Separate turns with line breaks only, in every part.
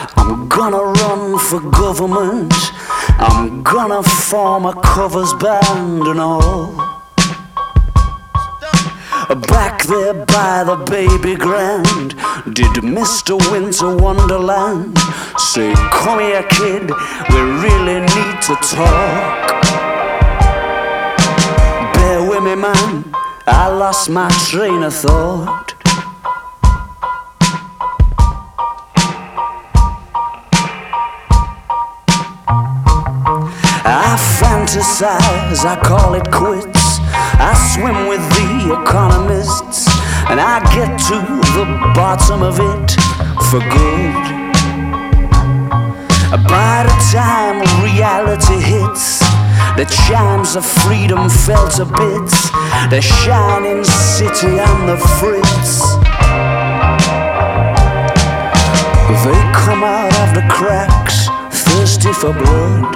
I'm gonna run for government. I'm gonna form a covers band and all. Back there by the baby grand, did Mr. Winter Wonderland say, "Come here, kid, we really need to talk"? Bear with me, man, I lost my train of thought. I fantasize, I call it quits. I swim with the economists, and I get to the bottom of it for good. By the time reality hits, the chimes of freedom fell to bits. The shining city and the fritz, they come out of the cracks, thirsty for blood.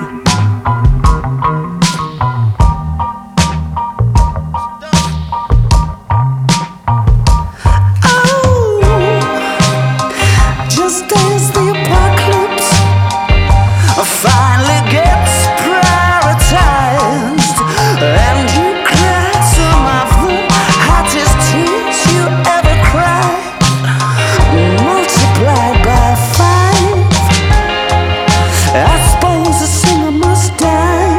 Finally gets prioritized, and you cried some of the hottest tears you ever cried, multiplied by 5. I suppose the singer must die.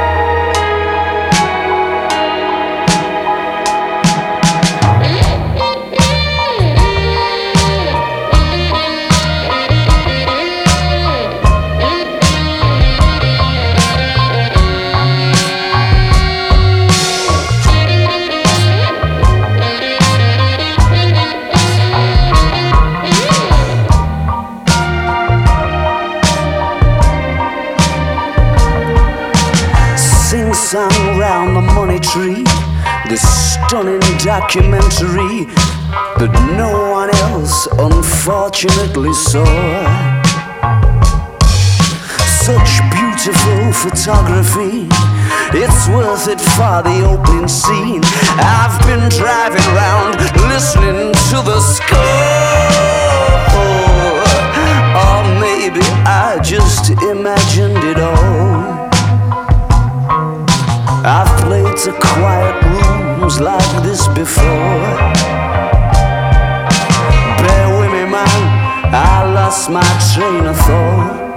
Sing-song round the money tree, this stunning documentary that no one else unfortunately saw. Such beautiful photography, it's worth it for the opening scene. I've been driving round listening to the score, or maybe I just imagined it all. I've played to quiet rooms like this before. Bear with me, man, I lost my train of thought.